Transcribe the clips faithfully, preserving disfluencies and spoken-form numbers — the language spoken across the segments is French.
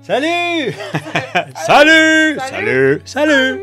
Salut! Salut! Salut! Salut!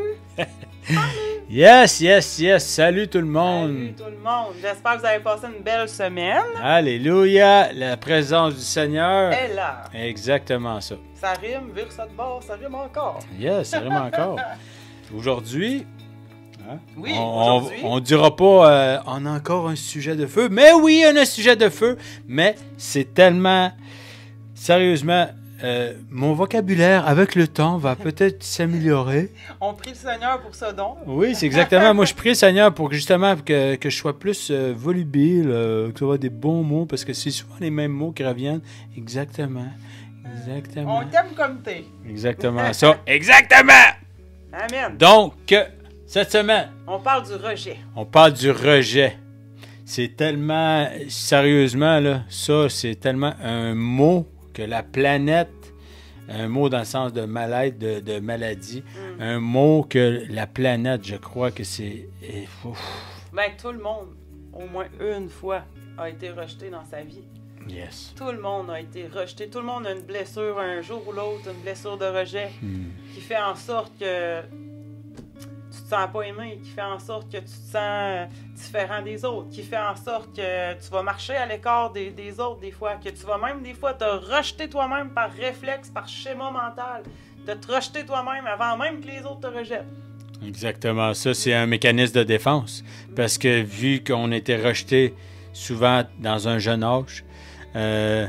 Yes, yes, yes! Salut tout le monde! Salut tout le monde! J'espère que vous avez passé une belle semaine. Alléluia! La présence du Seigneur. Elle est là. Exactement ça. Ça rime, vire ça de bord, ça rime encore. Yes, ça rime encore. Aujourd'hui, hein, Oui, on, aujourd'hui. on, on dira pas euh, on a encore un sujet de feu. Mais oui, on a un sujet de feu. Mais c'est tellement... Sérieusement... Euh, mon vocabulaire, avec le temps, va peut-être s'améliorer. On prie le Seigneur pour ce don. Oui, c'est exactement. Moi, je prie le Seigneur pour que, justement que, que je sois plus euh, volubile, euh, que ce soit des bons mots, parce que c'est souvent les mêmes mots qui reviennent. Exactement. Exactement. On t'aime comme t'es. Exactement ça. Exactement! Amen. Donc, cette semaine, On parle du rejet. on parle du rejet. C'est tellement, sérieusement, là, ça, c'est tellement un mot que la planète, un mot dans le sens de mal-être, de, de maladie, Mm. un mot que la planète, je crois que c'est... et- ouf. Ben, tout le monde, au moins une fois, a été rejeté dans sa vie. Yes. Tout le monde a été rejeté. Tout le monde a une blessure un jour ou l'autre, une blessure de rejet Hmm. qui fait en sorte que tu te sens pas aimé, qui fait en sorte que tu te sens euh, différent des autres, qui fait en sorte que tu vas marcher à l'écart des, des autres des fois, que tu vas même des fois te rejeter toi-même par réflexe, par schéma mental, de te rejeter toi-même avant même que les autres te rejettent. Exactement. Ça, c'est un mécanisme de défense. Parce que vu qu'on était rejeté souvent dans un jeune âge, euh,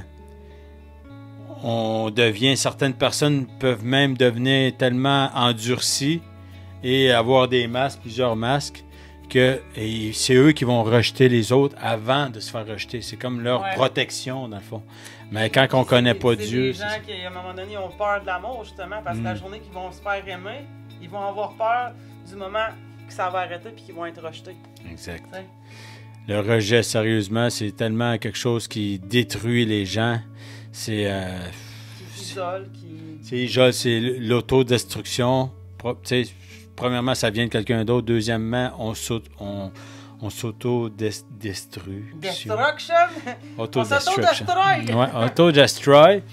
on devient, certaines personnes peuvent même devenir tellement endurcies et avoir des masques, plusieurs masques, que et c'est eux qui vont rejeter les autres avant de se faire rejeter. C'est comme leur Ouais. protection, dans le fond. Mais quand on connaît C'est- pas c'est Dieu... des c'est gens ça. qui, à un moment donné, ont peur de l'amour, justement, parce que Mm. la journée qu'ils vont se faire aimer, ils vont avoir peur du moment que ça va arrêter puis qu'ils vont être rejetés. Exact. Tu sais. Le rejet, sérieusement, c'est tellement quelque chose qui détruit les gens. C'est... euh, Qui s'isole, qui... c'est déjà, c'est l'autodestruction. Pro- tu sais, premièrement, ça vient de quelqu'un d'autre. Deuxièmement, on s'auto- on, on s'auto-destrue. Destruction! On Auto-destruction. s'auto-destroy! Ouais, auto-destroy.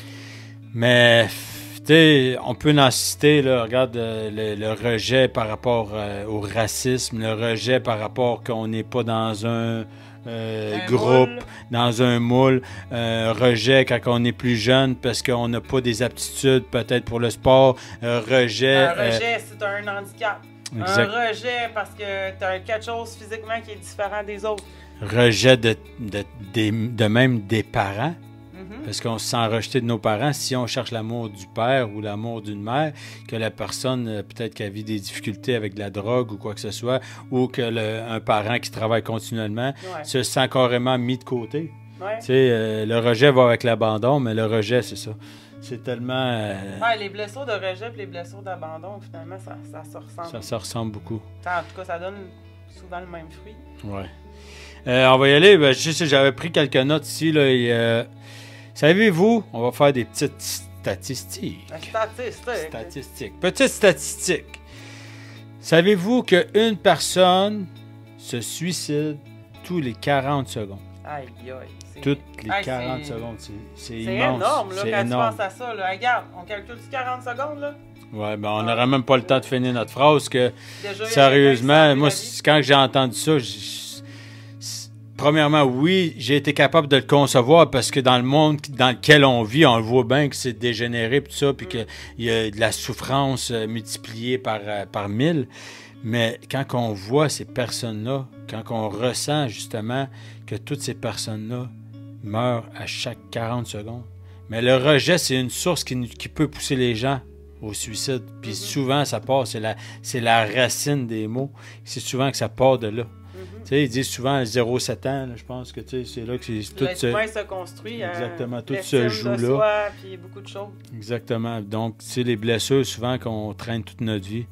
Mais, tu sais, on peut en citer, là, regarde, euh, le, le rejet par rapport euh, au racisme, le rejet par rapport qu'on n'est pas dans un, euh, Un groupe, moule. dans un moule, un rejet quand on est plus jeune parce qu'on n'a pas des aptitudes peut-être pour le sport, un rejet... Un euh, rejet, c'est un handicap. exact- Un rejet parce que tu as quelque chose physiquement qui est différent des autres. rejet de, de, des- de même des parents. Mhm. Parce qu'on se sent rejeté de nos parents. Si on cherche l'amour du père ou l'amour d'une mère, que la personne, euh, peut-être qu'elle vit des difficultés avec de la drogue ou quoi que ce soit, ou que le- un parent qui travaille continuellement Ouais. se sent carrément mis de côté. Ouais. Tu sais, euh, le rejet va avec l'abandon, mais le rejet, c'est ça. C'est tellement... euh, Ouais, les blessures de rejet et les blessures d'abandon, finalement, ça, ça se ressemble. ça, ça ressemble beaucoup. En tout cas, ça donne souvent le même fruit. Ouais. Euh, on va y aller. Ben, je sais, j'avais pris quelques notes ici. Là, et, euh, savez-vous, on va faire des petites statistiques. La statistique. Statistiques. Petite statistique. Savez-vous qu'une personne se suicide tous les quarante secondes? Aïe, aïe. c'est- Toutes les Hey, quarante c'est- secondes. C'est, c'est C'est immense. énorme, là, C'est quand énorme. tu penses à ça. Là. Regarde, on calcule-tu quarante secondes, là? Ouais, ben, on n'aurait même pas le temps de finir notre phrase que, Déjà, il y a sérieusement, quelqu'un qui moi, s'en fait la vie. c- quand j'ai entendu ça, j- j- c- premièrement, oui, j'ai été capable de le concevoir parce que dans le monde dans lequel on vit, on le voit bien que c'est dégénéré puis tout ça, puis qu'il y a de la souffrance euh, multipliée par, euh, par mille. Mais quand on voit ces personnes-là, quand on ressent justement que toutes ces personnes-là meurent à chaque quarante secondes, mais le rejet, c'est une source qui, nous- qui peut pousser les gens au suicide. Puis Mhm. souvent, ça part, c'est la, c'est la racine des mots. C'est souvent que ça part de là. Mhm. Tu sais, ils disent souvent zéro sept ans, là, je pense que tu sais, c'est là que c'est tout L'être se... humain se construit. hein, Exactement, tout l'estime se joue de là. soi, puis beaucoup de choses. Exactement. Donc, c'est les blessures souvent qu'on traîne toute notre vie.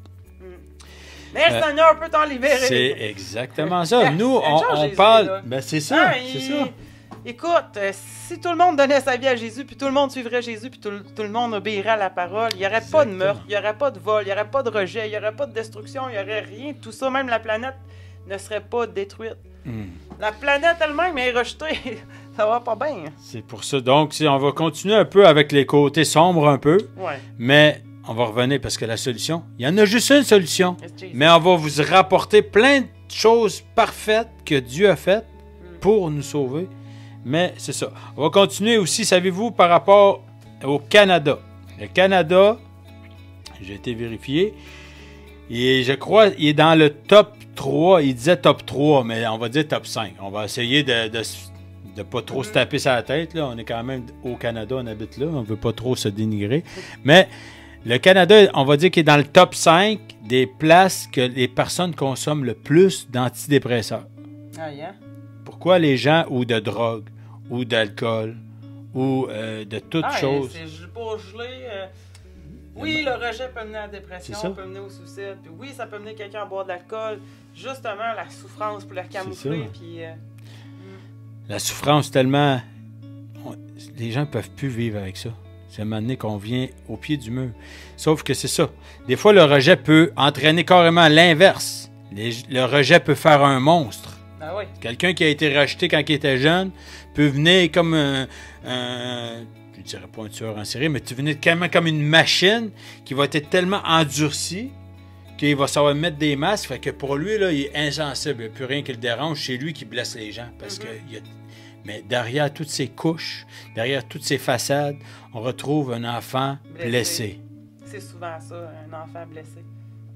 Mais le Euh, Seigneur peut t'en libérer. C'est exactement ça. Nous, C'est on, genre on Jésus, parle... là. Ben, c'est ça, Hein, c'est il- ça. Écoute, euh, si tout le monde donnait sa vie à Jésus, puis tout le monde suivrait Jésus, puis tout, le- tout le monde obéirait à la parole, il n'y aurait pas de Exactement. meurtre, il n'y aurait pas de vol, il n'y aurait pas de rejet, il n'y aurait pas de destruction, il n'y aurait rien. Tout ça, même la planète ne serait pas détruite. Hmm. La planète elle-même est rejetée Ça va pas bien. C'est pour ça. Donc, si on va continuer un peu avec les côtés sombres un peu, Ouais. mais on va revenir parce que la solution, il y en a juste une solution. It's Jesus. Mais on va vous rapporter plein de choses parfaites que Dieu a faites pour nous sauver. Mais c'est ça. On va continuer aussi, savez-vous, par rapport au Canada. Le Canada, j'ai été vérifié, et je crois qu'il est dans le top trois. Il disait top trois, mais on va dire top cinq. On va essayer de de, de pas trop se taper sur la tête. Là. On est quand même au Canada, on habite là. On ne veut pas trop se dénigrer. Mais le Canada, on va dire qu'il est dans le top cinq des places que les personnes consomment le plus d'antidépresseurs. Ah, yeah. Pourquoi les gens, ou de drogue, ou d'alcool, ou euh, de toutes Ah, choses. c'est pour geler. Euh, oui, le rejet peut mener à la dépression, C'est ça. peut mener au suicide. Puis oui, ça peut mener quelqu'un à boire de l'alcool. Justement, la souffrance pour la camoufler. ça. Puis, euh, La souffrance tellement... on- les gens ne peuvent plus vivre avec ça. C'est un moment donné qu'on vient au pied du mur. Sauf que c'est ça. Des fois, le rejet peut entraîner carrément l'inverse. Les- le rejet peut faire un monstre. ah oui. Quelqu'un qui a été rejeté quand il était jeune peut venir comme un... un je ne dirais pas un tueur en série, mais tu venais carrément comme une machine qui va être tellement endurcie qu'il va savoir mettre des masques. Fait que pour lui, là, il est insensible. Il n'y a plus rien qui le dérange. C'est lui qui blesse les gens. Parce que il y a... Mais derrière toutes ces couches, derrière toutes ces façades, on retrouve un enfant blessé. Blessé. C'est souvent ça, un enfant blessé.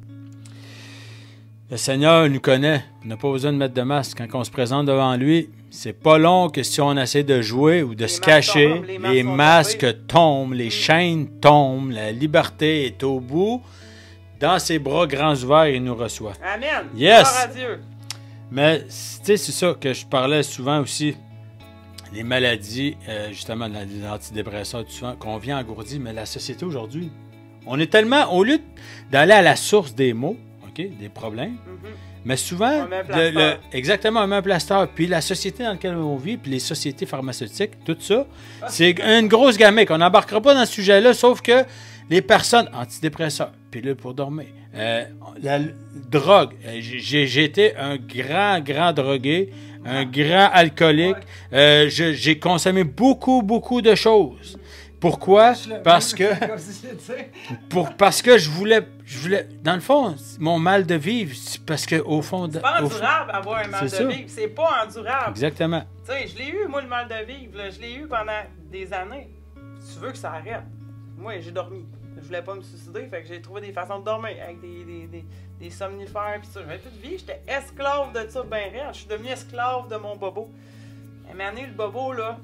Le Seigneur nous connaît. On n'a pas besoin de mettre de masque. Quand on se présente devant lui, c'est pas long que si on essaie de jouer ou de Les se masques cacher, tombent, les masques les sont masques tombés. tombent, les chaînes tombent, la liberté est au bout. Dans ses bras grands ouverts, il nous reçoit. Amen. Yes. Gloire à Dieu. Mais, tu sais, c'est ça que je parlais souvent aussi. Les maladies, euh, justement, les antidépresseurs, tout ça, qu'on vient engourdir. Mais la société aujourd'hui, on est tellement, au lieu d'aller à la source des maux, OK, des problèmes, Mhm. mais souvent, On met un le- plaster. le- exactement, on met un plaster. Puis la société dans laquelle on vit, puis les sociétés pharmaceutiques, tout ça, c'est une grosse gamique. On n'embarquera pas dans ce sujet-là, sauf que les personnes antidépresseurs, pilules pour dormir, euh, la l- drogue. Euh, J'ai j'ai été un grand, grand drogué, un grand alcoolique. Euh, je- J'ai consommé beaucoup, beaucoup de choses. Pourquoi? Parce que... Pour, parce que je voulais, je voulais... Dans le fond, mon mal de vivre, c'est parce que au fond... de- C'est pas au fond- endurable avoir un mal de C'est ça. vivre. C'est pas endurable. Exactement. Tu sais, je l'ai eu, moi, le mal de vivre. là. Je l'ai eu pendant des années. Tu veux que ça arrête? Moi, j'ai dormi. Je voulais pas me suicider, fait que j'ai trouvé des façons de dormir avec des, des, des, des somnifères pis ça. J'avais toute vie, j'étais esclave de ça ben réel. Je suis devenu esclave de mon bobo. Et maintenant, le bobo, là...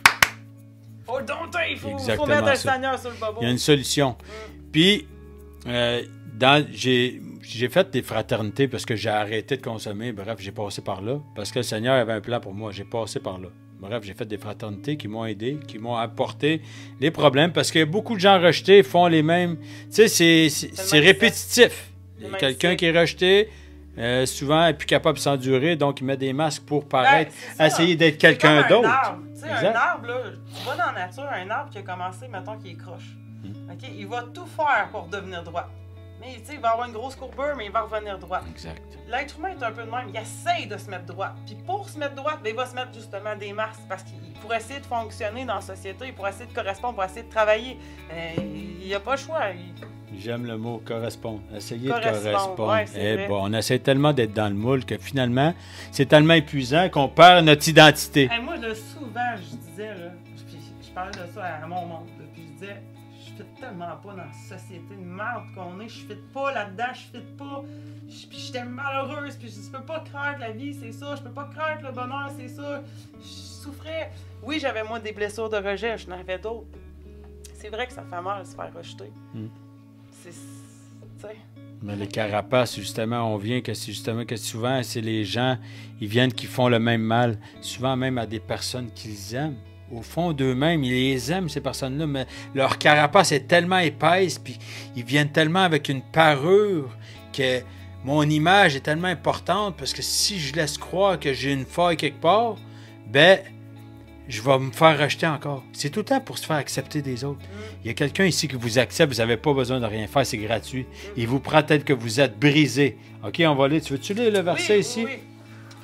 Faut le dompter, il faut, faut Exactement mettre le ça. Seigneur sur le bobo. Il y a une solution. Puis, euh, dans- j'ai j'ai fait des fraternités parce que j'ai arrêté de consommer. Bref, j'ai passé par là. Parce que le Seigneur avait un plan pour moi. J'ai passé par là. Bref, j'ai fait des fraternités qui m'ont aidé, qui m'ont apporté les problèmes. Parce que beaucoup de gens rejetés font les mêmes... Tu sais, c'est- c'est le c'est même répétitif. Le même Quelqu'un cycle. qui est rejeté, euh, souvent, n'est plus capable de s'endurer. Donc, il met des masques pour paraître, Ben, c'est ça. essayer d'être C'est quelqu'un comme un d'autre. arbre. Tu sais, un Exact. arbre, là, tu vas dans la nature, un arbre qui a commencé, mettons qu'il est croche. Hmm. OK? Il va tout faire pour devenir droit. Mais tu sais, il va avoir une grosse courbure, mais il va revenir droit. Exact. L'être humain est un peu de même. Il essaye de se mettre droit. Puis pour se mettre droit, ben, il va se mettre justement des masques. Parce qu'il pour essayer de fonctionner dans la société, pour essayer de correspondre, pour essayer de travailler, euh, il n'y a pas le choix. Il- J'aime le mot correspondre. Essayer de Correspondre, correspondre. ouais, c'est Eh vrai. bon, on essaie tellement d'être dans le moule que finalement, c'est tellement épuisant qu'on perd notre identité. Hey, moi, là, souvent, je disais, là, puis je parlais de ça à mon monde, là, puis je disais, je fit tellement pas dans la société de merde qu'on est, je fit pas là-dedans, je fit pas, Je- puis j'étais malheureuse, puis je dis, je peux pas croire que la vie, c'est ça, je peux pas croire que le bonheur, c'est ça, je souffrais. Oui, j'avais moi des blessures de rejet, je n'en avais d'autres. C'est vrai que ça fait mal de se faire rejeter. Mm. C'est, tu sais, Mais les carapaces, justement, on vient que c'est justement que souvent, c'est les gens, ils viennent qui font le même mal, souvent même à des personnes qu'ils aiment. Au fond d'eux-mêmes, ils les aiment, ces personnes-là, mais leur carapace est tellement épaisse, puis ils viennent tellement avec une parure que mon image est tellement importante, parce que si je laisse croire que j'ai une faille quelque part, ben, je vais me faire rejeter encore. C'est tout le temps pour se faire accepter des autres. Il y a quelqu'un ici qui vous accepte, vous n'avez pas besoin de rien faire, c'est gratuit. Il vous prend tel que vous êtes brisé. OK, on va lire. Tu veux-tu lire le verset oui, ici? oui, oui.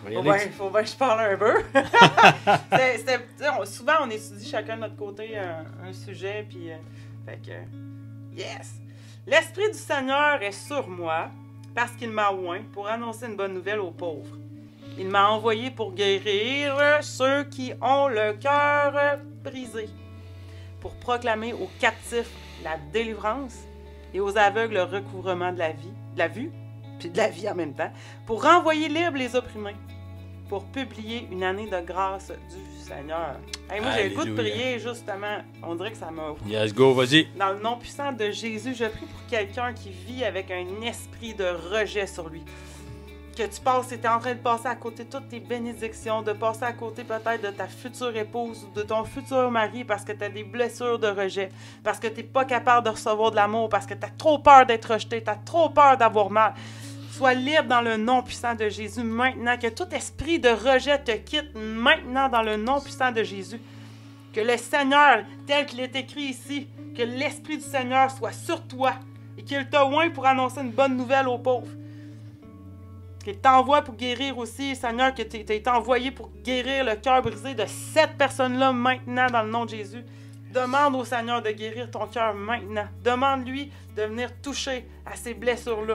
va y Faut aller. bien, faut bien que je parle un peu. C'était- c'était- tu sais, on- souvent, on étudie chacun de notre côté un, un sujet, puis... euh, fait que... Yes! L'Esprit du Seigneur est sur moi, parce qu'il m'a oint pour annoncer une bonne nouvelle aux pauvres. Il m'a envoyé pour guérir ceux qui ont le cœur brisé, pour proclamer aux captifs la délivrance et aux aveugles le recouvrement de la vie, de la vue, puis de la vie en même temps, pour renvoyer libres les opprimés, pour publier une année de grâce du Seigneur. Hey, moi, j'ai le goût de Alléluia. prier, justement. On dirait que ça m'a... Yes, go, vas-y. Dans le nom puissant de Jésus, je prie pour quelqu'un qui vit avec un esprit de rejet sur lui. Que tu passes, tu es en train de passer à côté de toutes tes bénédictions, de passer à côté peut-être de ta future épouse ou de ton futur mari parce que tu as des blessures de rejet, parce que tu n'es pas capable de recevoir de l'amour, parce que tu as trop peur d'être rejeté, tu as trop peur d'avoir mal. Sois libre dans le nom puissant de Jésus maintenant, que tout esprit de rejet te quitte maintenant dans le nom puissant de Jésus. Que le Seigneur, tel qu'il est écrit ici, que l'Esprit du Seigneur soit sur toi et qu'il te oint pour annoncer une bonne nouvelle aux pauvres. Qu'il t'envoie pour guérir aussi, Seigneur, que tu as été envoyé pour guérir le cœur brisé de cette personne-là maintenant dans le nom de Jésus. Demande au Seigneur de guérir ton cœur maintenant. Demande-lui de venir toucher à ces blessures-là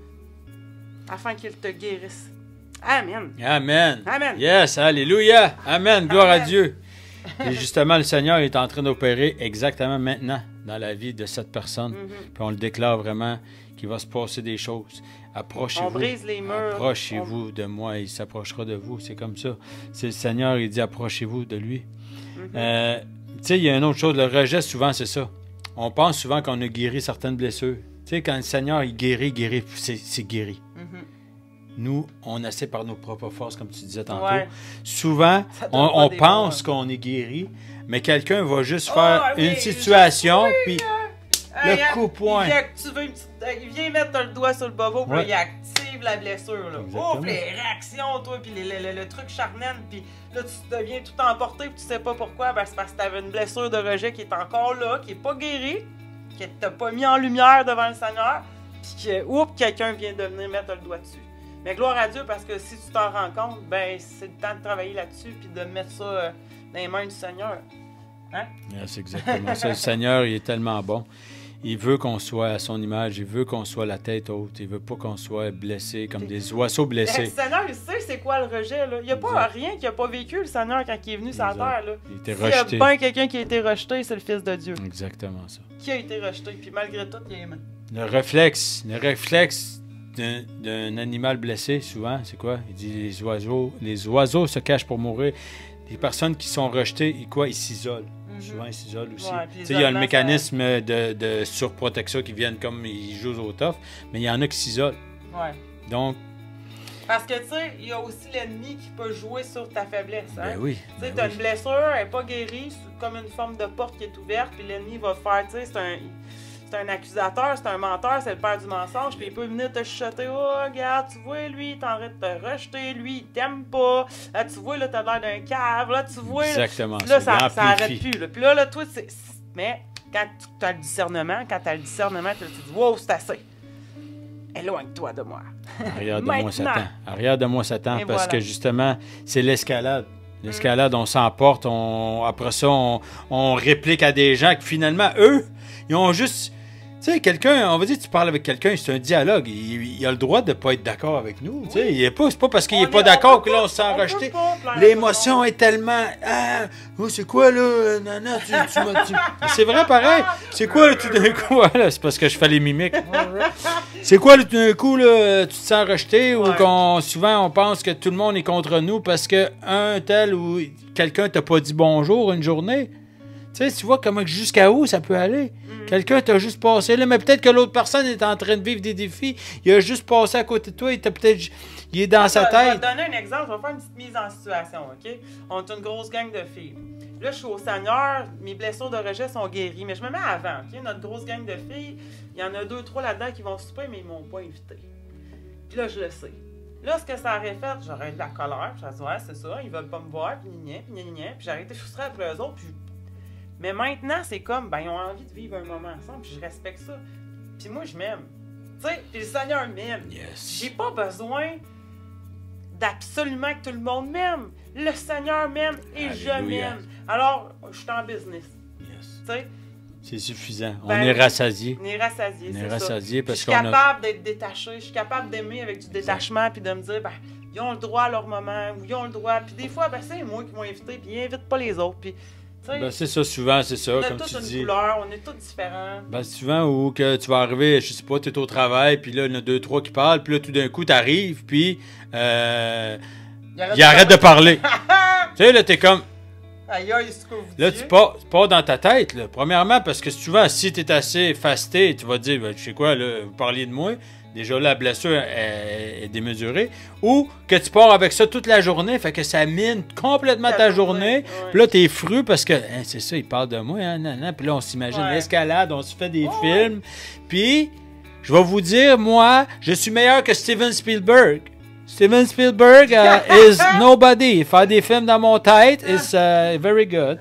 afin qu'il te guérisse. Amen. Amen. Amen. Yes, alléluia. Amen. Gloire Amen. à Dieu. Et justement, le Seigneur est en train d'opérer exactement maintenant dans la vie de cette personne. Mm-hmm. Puis on le déclare vraiment qu'il va se passer des choses. Approchez-vous. On brise les murs. Approchez-vous de moi, il s'approchera de vous. C'est comme ça. C'est le Seigneur, il dit approchez-vous de lui. Mm-hmm. Euh, tu sais, il y a une autre chose. Le rejet, souvent, c'est ça. On pense souvent qu'on a guéri certaines blessures. Tu sais, quand le Seigneur, il guérit, guérit, c'est, c'est guéri. Mhm. Nous, on essaie par nos propres forces, comme tu disais tantôt. Ouais. Souvent, Ça donne on, pas on des pense bons, qu'on est guéri, mais quelqu'un va juste Oh, faire oui, une je situation, sais, puis Hey, le coup point. Il, active une petite- il vient mettre le doigt sur le bobo, puis Ouais. là, il active la blessure. Là. Exactement. Ouf, les réactions, toi, puis les- le, le- le truc charnel, puis là, tu deviens tout emporté, puis tu sais pas pourquoi. Ben, c'est parce que t'avais une blessure de rejet qui est encore là, qui est pas guérie, qui t'a pas mis en lumière devant le Seigneur, puis que, oups, quelqu'un vient de venir mettre le doigt dessus. Mais gloire à Dieu, parce que si tu t'en rends compte, ben, c'est le temps de travailler là-dessus, puis de mettre ça euh, dans les mains du Seigneur. Hein? Yeah, c'est exactement ça. Le Seigneur, il est tellement bon. Il veut qu'on soit à son image, il veut qu'on soit la tête haute, il veut pas qu'on soit blessé comme des oiseaux Le blessés. Seigneur, il sait c'est quoi le rejet. Là. Il n'y a pas Exact. rien qu'il n'a pas vécu, le Seigneur, quand il est venu sur la Exact. terre. Là. Il était S'il y a rejeté. bien quelqu'un qui a été rejeté, c'est le Fils de Dieu. Exactement ça. Qui a été rejeté, puis malgré tout, il est aimé. Le réflexe, le réflexe d'un, d'un animal blessé, souvent, c'est quoi? Il dit les oiseaux, les oiseaux se cachent pour mourir. Les personnes qui sont rejetées, ils, quoi? Ils s'isolent. Mhm. Souvent, ils s'isolent aussi. Ouais, puis Tu sais, il y a le l'isolement, mécanisme de, de surprotection qui viennent comme ils jouent au tough, mais il y en a qui s'isolent. Ouais. Donc, Parce que, tu sais, il y a aussi l'ennemi qui peut jouer sur ta faiblesse. Hein? ben oui. Tu sais, ben t'as oui. une blessure, elle n'est pas guérie, c'est comme une forme de porte qui est ouverte, puis l'ennemi va faire, tu sais, c'est un, c'est un accusateur, c'est un menteur, c'est le père du mensonge, puis il peut venir te chuchoter, oh, regarde, tu vois, lui, il est en train de te rejeter, lui, il t'aime pas, là, tu vois, là, t'as l'air d'un cave, là, tu vois, là, Exactement. puis là, ça, ça, il ça arrête amplifie. plus, là. Puis là, là, toi, c'est... c'est- Mais, quand tu as le discernement, quand tu as le discernement, tu te dis, wow, c'est assez. Éloigne-toi de moi. Arrière de moi, Maintenant. Satan. Arrière de moi, Satan, Et parce voilà. que justement, c'est l'escalade. L'escalade, on s'emporte, on, après ça, on, on réplique à des gens qui finalement, eux, ils ont juste... Tu sais, quelqu'un, on va dire, tu parles avec quelqu'un, c'est un dialogue. Il, il a le droit de ne pas être d'accord avec nous. Tu sais, il est pas, c'est pas parce qu'il On n'est pas est- d'accord on que peut là, pas- on se sent on peut rejeté. pas plaire à L'émotion tout le est tellement... Ah, oh, c'est quoi, là? Nana, tu, tu m'as... tu- C'est vrai, pareil. C'est quoi, là, tout d'un coup? Là, c'est parce que je fais les mimiques. C'est quoi, là, tout d'un coup, là, tu te sens rejeté ou Ouais. qu'on souvent on pense que tout le monde est contre nous parce que un tel ou quelqu'un t'a pas dit bonjour une journée? Tu sais, tu vois comment jusqu'à où ça peut aller? Mm. Quelqu'un t'a juste passé là, mais peut-être que l'autre personne est en train de vivre des défis. Il a juste passé à côté de toi, il t'a peut-être... Il est dans sa Je vais tête. te donner un exemple, je vais faire une petite mise en situation, OK? On est une grosse gang de filles. Là, je suis au Seigneur, mes blessures de rejet sont guéries, mais je me mets avant, OK? Notre grosse gang de filles, il y en a deux, trois là-dedans qui vont souper, mais ils m'ont pas invité. Puis là, je le sais. Là, ce que ça aurait fait, j'aurais eu de la colère, puis j'aurais dit, ouais, c'est ça, ils veulent pas me voir, puis gna, puis gna, gna, puis j'aurais été frustrée après eux autres, puis... Mais maintenant, c'est comme, ben, ils ont envie de vivre un moment ensemble, puis je respecte ça. Puis moi, je m'aime. Tu sais, puis le Seigneur m'aime. Yes. J'ai pas besoin d'absolument que tout le monde m'aime. Le Seigneur m'aime et Alléluia. je m'aime. Alors, je suis en business. Yes. Tu sais, C'est suffisant. Ben, on est rassasié. on est rassasié, On est c'est ça. rassasié Je parce suis qu'on a... capable d'être détaché, je suis capable d'aimer avec du détachement, puis de me dire, ben, ils ont le droit à leur moment, ou ils ont le droit. Puis des fois, ben, c'est moi qui m'ont invité, puis ils invitent pas les autres. Puis, tu sais, Ben, c'est ça, souvent, c'est ça, on a comme tous tu une dis. couleur, on est tous différents. Ben, souvent, où que tu vas arriver, je sais pas, tu es au travail, puis là, il y en a deux, trois qui parlent, puis là, tout d'un coup, tu arrives, puis euh, il arrête de parler. Tu sais, là, t'es comme... Aïe, aïe, c'est ce que vous Là, disiez. tu pars, tu pars dans ta tête, là. Premièrement, parce que souvent, si tu es assez fasté, tu vas te dire, ben, tu sais quoi, là, vous parliez de moi. Déjà, là, la blessure est, est démesurée. Ou que tu pars avec ça toute la journée, fait que ça mine complètement ta, Ta journée. journée, ouais. Puis là, t'es fru parce que, hein, c'est ça, il parle de moi, hein, nan, nan. Puis là, on s'imagine Ouais. l'escalade, on se fait des Ouais. films. Puis, je vais vous dire, moi, je suis meilleur que Steven Spielberg. Steven Spielberg uh, is nobody. Faire des films dans mon tête is uh, very good.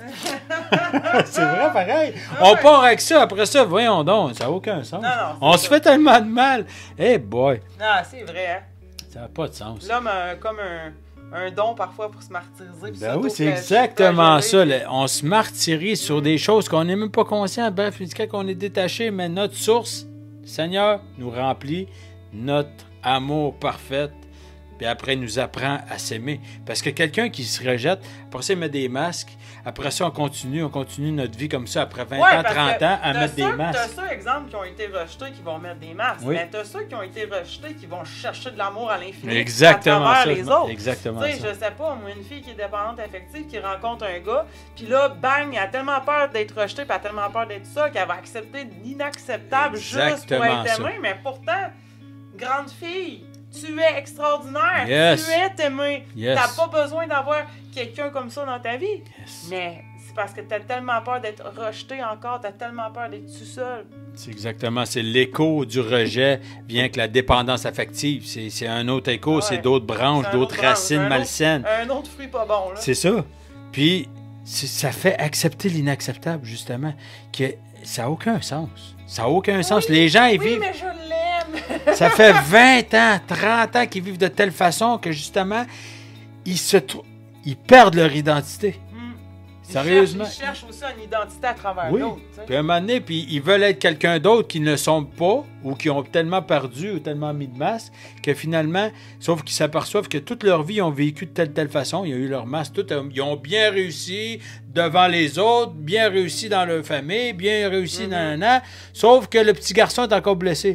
C'est vrai, pareil. On part avec ça. Après ça, voyons donc, ça n'a aucun sens. Non, non, On c'est se ça. fait tellement de mal. Hey boy, Non, c'est vrai, hein. ça n'a pas de sens. L'homme a comme un, un don parfois pour se martyriser. puis Ben oui, c'est s'auto-flageller. exactement ça. là. On se martyrise sur des choses qu'on n'est même pas conscient. Bref, quand on est détaché, mais notre source, le Seigneur, nous remplit notre amour parfait. Puis après, il nous apprend à s'aimer. Parce que quelqu'un qui se rejette, après ça, il met des masques. Après ça, on continue, on continue notre vie comme ça, après vingt Ouais, ans, parce trente que ans, à t'as mettre des ceux- masques. T'as ceux, exemple, qui ont été rejetés qui vont mettre des masques. Oui. Mais t'as ceux qui ont été rejetés qui vont chercher de l'amour à l'infini. Exactement à ça. travers les autres. Exactement Tu sais, ça. je sais pas, moi, une fille qui est dépendante affective, qui rencontre un gars, puis là, bang, elle a tellement peur d'être rejetée, puis elle a tellement peur d'être ça, qu'elle va accepter l'inacceptable juste pour Exactement être ça. aimée. Mais pourtant, grande fille, tu es extraordinaire. Yes. Tu es aimée. Yes. T'as pas besoin d'avoir quelqu'un comme ça dans ta vie. Yes. Mais c'est parce que t'as tellement peur d'être rejeté encore, t'as tellement peur d'être tout seul. C'est exactement, c'est l'écho du rejet vient avec la dépendance affective. C'est c'est un autre écho, Ouais. c'est d'autres branches, C'est un d'autres autre branche, racines un autre- malsaines. Un autre fruit pas bon, là. C'est ça. Puis, c'est- ça fait accepter l'inacceptable, justement, que ça n'a aucun sens. Ça n'a aucun sens. Les gens, ils Oui, vivent... mais je l'aime. Ça fait vingt ans, trente ans qu'ils vivent de telle façon que, justement, ils, se trou- ils perdent leur identité. Hmm. Ils Sérieusement. cherchent- Ils cherchent aussi une identité à travers Oui. l'autre. tu sais. Puis à un moment donné, puis ils veulent être quelqu'un d'autre qui ne sont pas ou qui ont tellement perdu ou tellement mis de masque que finalement, sauf qu'ils s'aperçoivent que toute leur vie, ils ont vécu de telle telle façon. Ils ont eu leur masque. Tout, euh, ils ont bien réussi devant les autres, bien réussi dans leur famille, bien réussi Mhm. dans un an. Sauf que le petit garçon est encore blessé.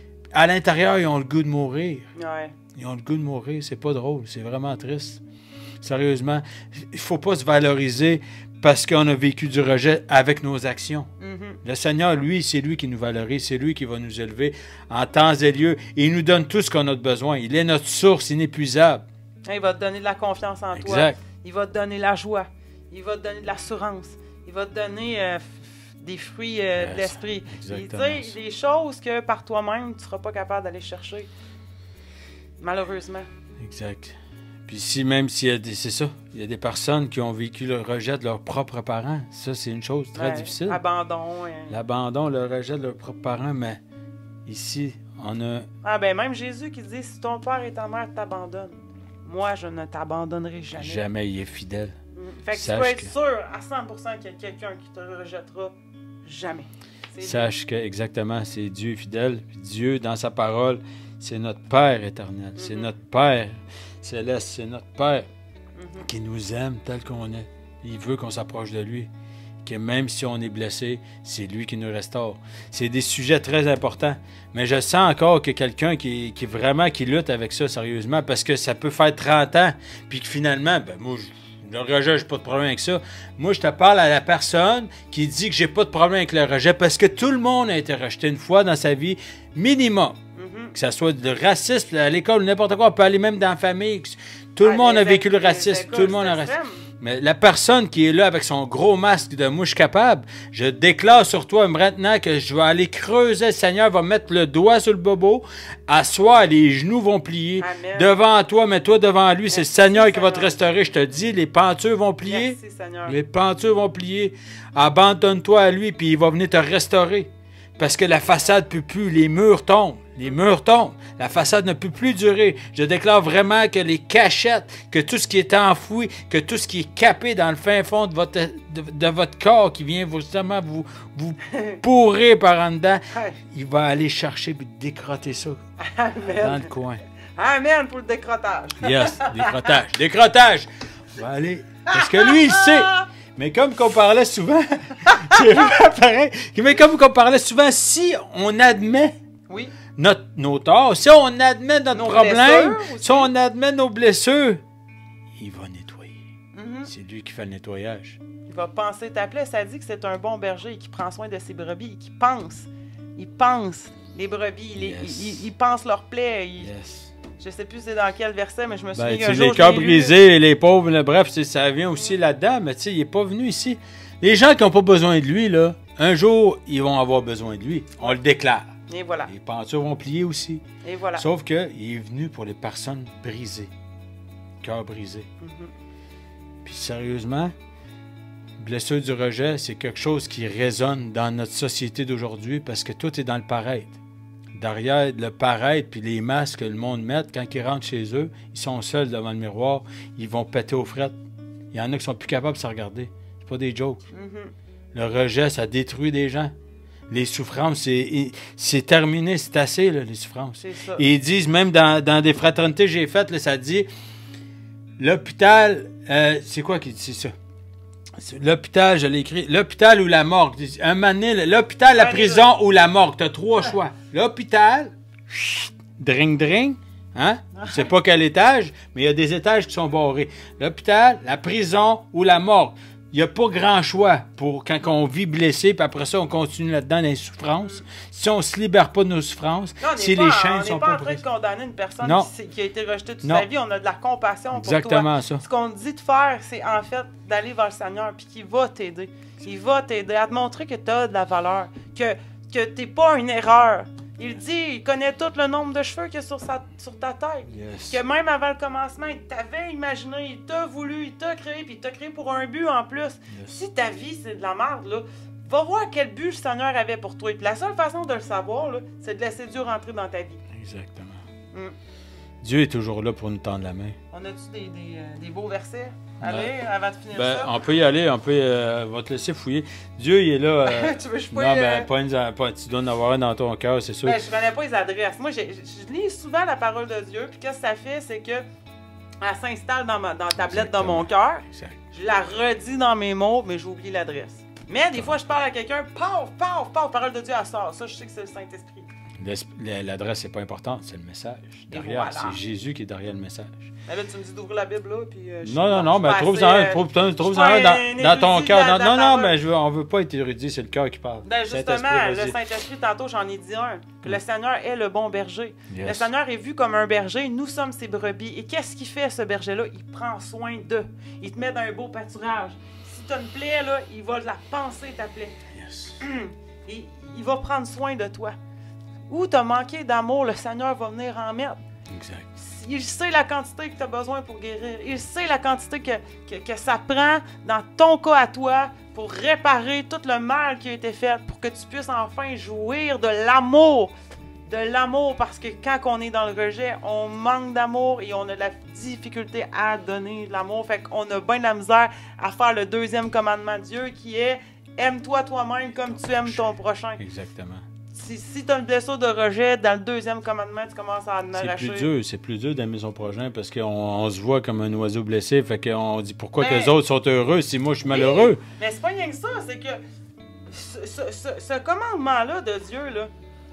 À l'intérieur, ils ont le goût de mourir. Ouais. Ils ont le goût de mourir. C'est pas drôle. C'est vraiment triste. Sérieusement, il faut pas se valoriser parce qu'on a vécu du rejet avec nos actions. Mhm. Le Seigneur, lui, c'est lui qui nous valorise, c'est lui qui va nous élever en temps et lieu. Et il nous donne tout ce qu'on a de besoin. Il est notre source inépuisable. Il va te donner de la confiance en toi. Exact. Il va te donner la joie. Il va te donner de l'assurance. Il va te donner euh, f- des fruits euh, de Yes, l'esprit. Et, exactement Tu sais, ça. des choses que par toi-même, tu ne seras pas capable d'aller chercher. Malheureusement. Exact. Puis si même s'il y a des, c'est ça, il y a des personnes qui ont vécu le rejet de leurs propres parents. Ça, c'est une chose très Ouais, difficile. Abandon. euh. L'abandon, le rejet de leurs propres parents, mais ici, on a... Ah ben même Jésus qui dit, si ton père et ta mère t'abandonnent, moi je ne t'abandonnerai jamais. Jamais il est fidèle. Mm. Fait que Sache tu peux être que- sûr à cent pour cent qu'il y a quelqu'un qui te rejettera jamais. C'est Sache que exactement, c'est Dieu fidèle. Puis Dieu, dans sa parole, c'est notre Père éternel. C'est Mhm. notre Père céleste. C'est notre Père Mhm. qui nous aime tel qu'on est. Il veut qu'on s'approche de lui. Que même si on est blessé, c'est lui qui nous restaure. C'est des sujets très importants. Mais je sens encore que quelqu'un qui, qui vraiment qui lutte avec ça sérieusement, parce que ça peut faire trente ans, puis que finalement, ben moi, je, le rejet, j'ai pas de problème avec ça. Moi, je te parle à la personne qui dit que j'ai pas de problème avec le rejet, parce que tout le monde a été rejeté une fois dans sa vie, minimum. Mhm. Que ce soit le racisme à l'école ou n'importe quoi, on peut aller même dans la famille. Tout le Ah, monde les a vécu le les racisme. écoles, Tout le monde a c'est racisme. extrême. Mais la personne qui est là avec son gros masque de mouche capable, je déclare sur toi maintenant que je vais aller creuser. Le Seigneur va mettre le doigt sur le bobo. À soi, les genoux vont plier. Amen. Devant toi, mais toi devant lui. C'est le Merci, Seigneur qui va te Seigneur. restaurer. Je te dis, les pentures vont plier. Merci Seigneur. Les pentures vont plier. Abandonne-toi à lui, puis il va venir te restaurer. Parce que la façade ne peut plus. Les murs tombent. Les murs tombent. La façade ne peut plus durer. Je déclare vraiment que les cachettes, que tout ce qui est enfoui, que tout ce qui est capé dans le fin fond de votre, de, de votre corps qui vient vous, justement vous, vous pourrir par en dedans, il va aller chercher et décrotter ça Amen. dans le coin. Amen pour le décrottage. Yes, décrotage. Décrotage. On va aller. Parce que lui, il sait. Mais comme qu'on parlait souvent, c'est vrai, pareil. Mais comme qu'on parlait souvent, si on admet Oui. notre, nos torts, si on admet notre Nos problème, blessures aussi. si on admet nos blessures, il va nettoyer. Mhm. C'est lui qui fait le nettoyage. Il va penser ta plaie. Ça dit que c'est un bon berger qui prend soin de ses brebis, qui pense. Il pense les brebis, il, Yes. il, il, il pense leurs plaies. Il, Yes. Je sais plus c'est dans quel verset, mais je me souviens Ben, qu'un tu sais, jour, les je cœurs l'ai lu. brisés, les pauvres, le- bref, c'est- ça vient aussi là-dedans, mais tu sais, il n'est pas venu ici. Les gens qui n'ont pas besoin de lui, là, un jour, ils vont avoir besoin de lui. On le déclare. Et voilà. Les pentures vont plier aussi. Et voilà. Sauf qu'il est venu pour les personnes brisées. Cœur brisé. Mhm. Puis sérieusement, blessure du rejet, c'est quelque chose qui résonne dans notre société d'aujourd'hui parce que tout est dans le paraître. Derrière le paraître puis les masques que le monde met, quand ils rentrent chez eux, ils sont seuls devant le miroir, ils vont péter aux frettes. Il y en a qui sont plus capables de se regarder. C'est pas des jokes. Mhm. Le rejet, ça détruit des gens. Les souffrances, c'est, c'est terminé, c'est assez, là, les souffrances. C'est ça. Et ils disent, même dans, dans des fraternités que j'ai faites, là, ça dit, l'hôpital, euh, c'est quoi qui dit ça? C'est l'hôpital, je l'ai écrit, l'hôpital ou la morgue. Un moment donné, l'hôpital, la Ouais, prison ou la morgue. Tu as trois choix. L'hôpital, dring dring, hein? Je sais pas quel étage, mais il y a des étages qui sont barrés. L'hôpital, la prison ou la morgue. Il n'y a pas grand choix pour quand on vit blessé, puis après ça, on continue là-dedans dans les souffrances. Si on ne se libère pas de nos souffrances, Non, on n'est si pas, les on chaînes n'est sont pas pas en train de brisées. condamner une personne Non. qui, s'est- qui a été rejetée toute Non. sa vie. On a de la compassion Exactement pour ça. toi. Ce qu'on te dit de faire, c'est en fait d'aller vers le Seigneur, puis qu'il va t'aider. Il va t'aider à te montrer que tu as de la valeur, que, que tu n'es pas une erreur. Il dit, il connaît tout le nombre de cheveux qu'il y a sur, sa, sur ta tête. Yes. Que même avant le commencement, il t'avait imaginé, il t'a voulu, il t'a créé, puis il t'a créé pour un but en plus. Yes. Si ta vie, c'est de la merde, là, va voir quel but le Seigneur avait pour toi. Puis la seule façon de le savoir, là, c'est de laisser Dieu rentrer dans ta vie. Exactement. Mm. Dieu est toujours là pour nous tendre la main. On a-tu des, des, euh, des beaux versets à lire avant de finir Ben, ça? on peut y aller, on peut, euh, on va te laisser fouiller. Dieu, il est là. euh, Tu veux que je non, fouille, ben, euh, pas une- pas- tu dois en avoir un dans ton cœur, c'est sûr. Ben, je connais pas les adresses. Moi, j'ai- je je lis souvent la parole de Dieu, puis qu'est-ce que ça fait, c'est que elle s'installe dans, ma, dans la tablette dans mon cœur. Exact. Je la redis dans mes mots, mais j'oublie l'adresse. Mais des fois, je parle à quelqu'un, paf, paf, paf, parole de Dieu, elle sort. Ça, je sais que c'est le Saint-Esprit. L'es- L'adresse, c'est pas important, c'est le message. Derrière, voilà. c'est Jésus qui est derrière le message. Mais là, tu me dis d'ouvrir la Bible, là, puis... euh, je Non, suis- non, je non, suis mais pas trouve-en assez, un, euh, trouve- trouve- trouve-en je un suis pas un dans, dans ton érudit cœur. de la- Non, de non, la non, parole. mais je veux, on veut pas être érudit, c'est le cœur qui parle. Ben justement, Saint-Esprit, le vas-y. Saint-Esprit, tantôt, j'en ai dit un. Que le Seigneur est le bon berger. Yes. Le Seigneur est vu comme un berger. Nous sommes ses brebis. Et qu'est-ce qu'il fait, ce berger-là? Il prend soin d'eux. Il te met dans un beau pâturage. Si tu as une plaie, là, il va la panser, ta plaie. Yes. Et il va prendre soin de toi. Où tu as manqué d'amour, le Seigneur va venir en mettre. Exact. Il sait la quantité que tu as besoin pour guérir. Il sait la quantité que, que, que ça prend dans ton cas à toi pour réparer tout le mal qui a été fait, pour que tu puisses enfin jouir de l'amour. De l'amour, parce que quand on est dans le rejet, on manque d'amour et on a de la difficulté à donner de l'amour. Fait qu'on a bien de la misère à faire le deuxième commandement de Dieu qui est « Aime-toi toi-même comme tu aimes ton prochain ». Exactement. Si, si tu as une blessure de rejet, dans le deuxième commandement, tu commences à en C'est arracher. plus dur, c'est plus dur d'aimer son prochain parce qu'on on se voit comme un oiseau blessé. Fait qu'on dit pourquoi que Mais- les autres sont heureux si moi je suis malheureux. Mais c'est pas rien que ça, c'est que ce, ce- ce- ce commandement-là de Dieu, là,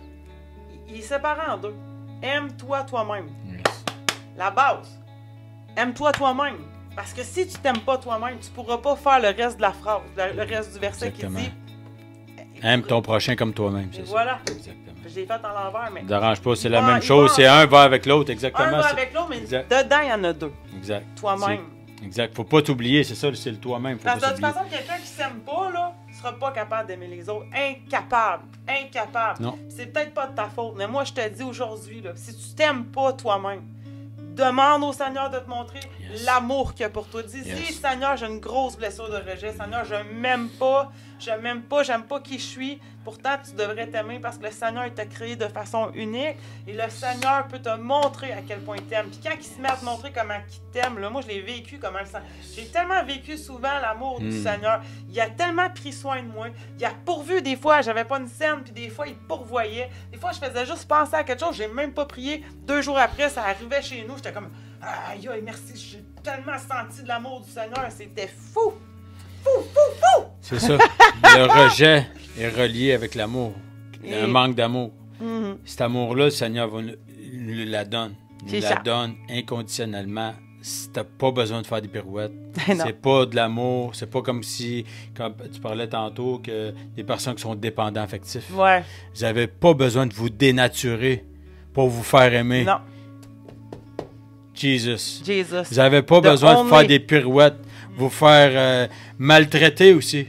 il, il est séparé en deux. Aime-toi toi-même. Yes. La base. Aime-toi toi-même. Parce que si tu t'aimes pas toi-même, tu pourras pas faire le reste de la phrase, le, le reste du verset Exactement. qui dit. Aime ton prochain comme toi-même. Et C'est ça. voilà. Exactement. Je l'ai fait en l'envers, mais. Ne dérange pas, c'est Il la va- même il chose. va- C'est un va avec l'autre, Un exactement. va c'est- avec l'autre, mais Exact. dedans, il y en a deux. Exact. Toi-même. C'est- Exact. Faut pas t'oublier, c'est ça, c'est le toi-même. Faut Parce pas que de toute s'oublier. façon, quelqu'un qui s'aime pas, là, sera pas capable d'aimer les autres. Incapable. Incapable. Non. C'est peut-être pas de ta faute, mais moi, je te dis aujourd'hui, là, si tu t'aimes pas toi-même, demande au Seigneur de te montrer Yes. l'amour qu'il y a pour toi. Dis, Yes. si, Seigneur, j'ai une grosse blessure de rejet. Seigneur, je m'aime pas. je m'aime pas, j'aime pas qui je suis. Pourtant, tu devrais t'aimer parce que le Seigneur t'a créé de façon unique et le Seigneur peut te montrer à quel point il t'aime. Puis quand il se met à te montrer comment il t'aime, là, moi, je l'ai vécu comment le Seigneur. J'ai tellement vécu souvent l'amour Mm. du Seigneur. Il a tellement pris soin de moi. Il a pourvu des fois, j'avais pas une scène, puis des fois, il pourvoyait. Des fois, je faisais juste penser à quelque chose, j'ai même pas prié. Deux jours après, ça arrivait chez nous, j'étais comme aïe, aïe, merci, j'ai tellement senti de l'amour du Seigneur, c'était fou! Fou, fou, fou! C'est ça. Le rejet est relié avec l'amour. Et- Un manque d'amour. Mhm. Cet amour-là, le Seigneur va nous, nous la donne. Nous C'est la ça. donne inconditionnellement. Si t'as pas besoin de faire des pirouettes. Non. C'est pas de l'amour. C'est pas comme si, comme tu parlais tantôt, que des personnes qui sont dépendants affectifs. Ouais, Vous n'avez pas besoin de vous dénaturer pour vous faire aimer. non, Jesus. Jesus. Vous n'avez pas The besoin de only- faire des pirouettes, vous faire euh, maltraiter aussi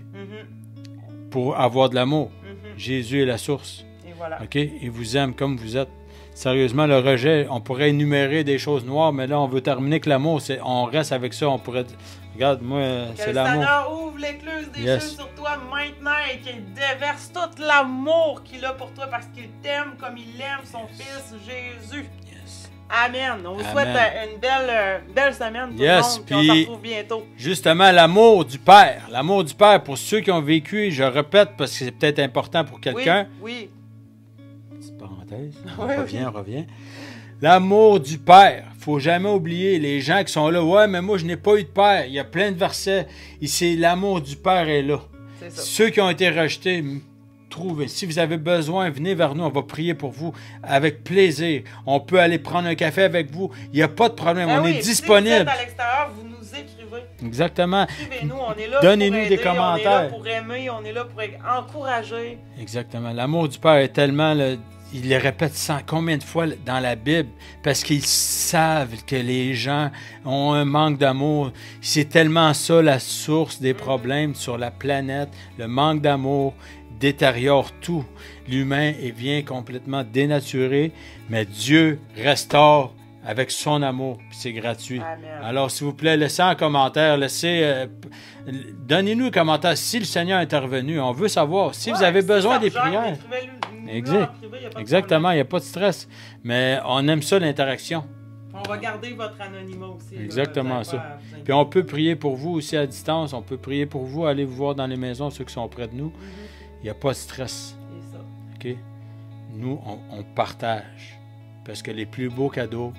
Mhm, pour avoir de l'amour. mhm. Jésus est la source. Et voilà. OK? Il vous aime comme vous êtes. Sérieusement, le rejet, on pourrait énumérer des choses noires, mais là, on veut terminer que l'amour, c'est, on reste avec ça. On pourrait. Regarde, moi, Que c'est le l'amour. Seigneur ouvre l'écluse des Yes. cieux sur toi maintenant et qu'il déverse tout l'amour qu'il a pour toi parce qu'il t'aime comme il aime son Fils Jésus. Yes. Amen. On vous Amen. souhaite euh, une belle, euh, belle semaine tout Yes, le monde. Puis on puis- se retrouve bientôt. Justement, l'amour du Père. L'amour du Père, pour ceux qui ont vécu, je répète parce que c'est peut-être important pour quelqu'un. Oui, Petite parenthèse. On Oui, revient, oui. on revient. L'amour du Père. Faut jamais oublier les gens qui sont là. Ouais, mais moi, je n'ai pas eu de Père. Il y a plein de versets. Ici, l'amour du Père est là. oui, c'est ça. Ceux qui ont été rejetés, m- trouvez. Si vous avez besoin, venez vers nous. On va prier pour vous avec plaisir. On peut aller prendre un café avec vous. Il n'y a pas de problème. Ben on oui, est si vous disponible. êtes à l'extérieur, vous nous écrivez. Exactement. Écrivez-nous, on est là Donnez-nous pour des aider, on est commentaires. là pour aimer, on est là pour encourager. Exactement. L'amour du Père est tellement... le- il le répète cent combien de fois dans la Bible parce qu'ils savent que les gens ont un manque d'amour. C'est tellement ça la source des problèmes sur la planète. Le manque d'amour détériore tout. L'humain et vient complètement dénaturé, mais Dieu restaure avec son amour. Puis c'est gratuit. Amen. Alors, s'il vous plaît, laissez un commentaire, laissez, euh, p- donnez-nous un commentaire si le Seigneur est intervenu. On veut savoir si vous Ouais, avez si besoin ça des vous gêne, prières. écrivez-le- nous Exact. en privé, y a pas de Exactement, il n'y a pas de stress. Mais on aime ça, l'interaction. problème. On va garder votre anonymat aussi. là. Exactement Vous avez ça. pas à vous inquiéter. Puis on peut prier pour vous aussi à distance. On peut prier pour vous, aller vous voir dans les maisons, ceux qui sont près de nous. Mhm, Il n'y a pas de stress. c'est ça. OK? Nous, on, on partage. Parce que les plus beaux cadeaux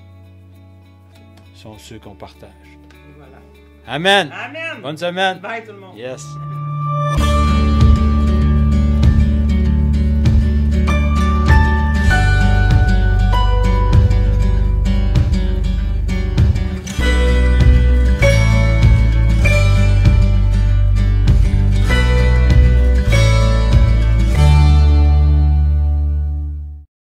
sont ceux qu'on partage. Et voilà. Amen. Amen. Bonne semaine. Bye tout le monde. Yes.